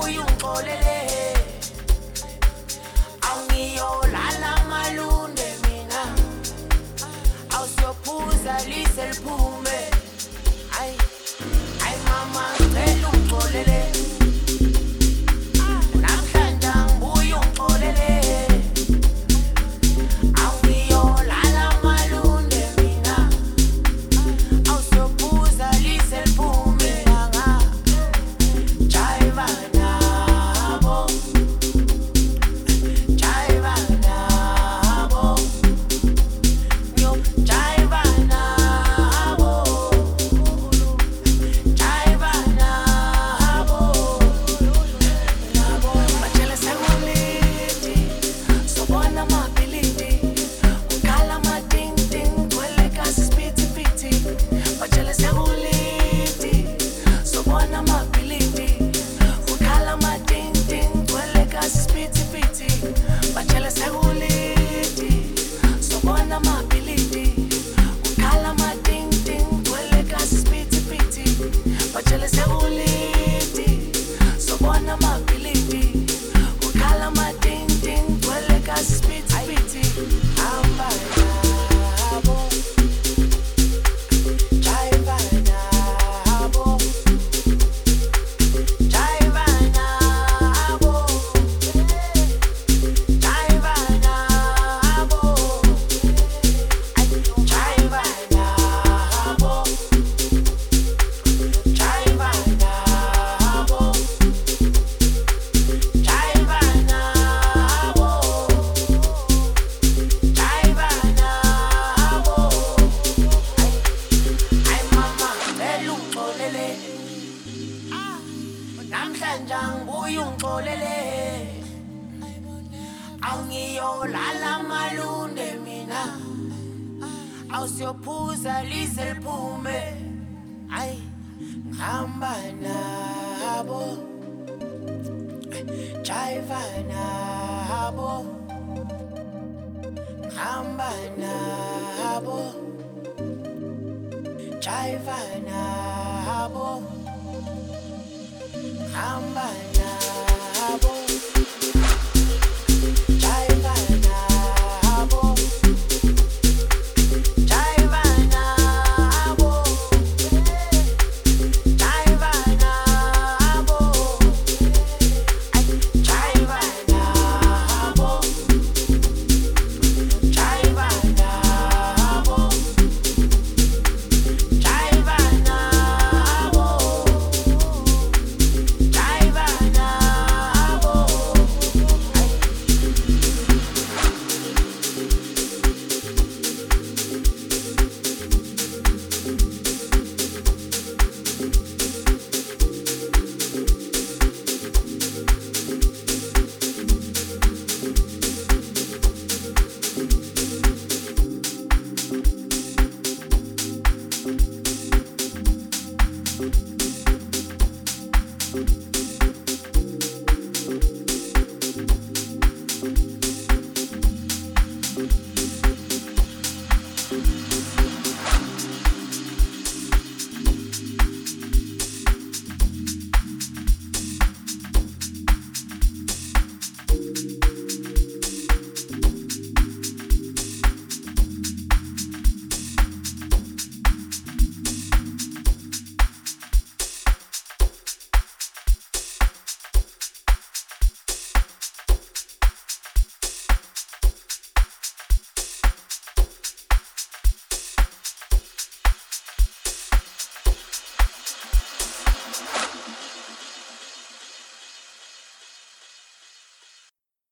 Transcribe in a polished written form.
ngibuye ungixolele awungiyolala malunde mina awusiyophuza lise liphume ay mama ngicela ungixolele namhlanje ngibuye ungixolele awungiyolala malunde mina awusiyophuza lise liphume Jive nabo Jive nabo Yo jive nabo Jive nabo Bajele seguliti sobona mapiliti ukhala mading ding twele kasi spiti piti Bajele seguliti sobona mapiliti ukhala mading ding twele kasi spiti piti Bajele seguliti sobona mapiliti ukhala mading ding twele kasi spiti piti Bajele seguliti sobona mapiliti ukhala mading ding twele kasi spiti piti hamba nabo jive nabo jive nabo jive nabo jive nabo jive nabo jive nabo jive nabo ay mama ngicela ungixolele namhlanje ngibuye ungixolele awungiyolala malunde mina awusiyophuza lise liphume ay ngihamba nabo jive nabo ngihamba nabo jive nabo ngihamba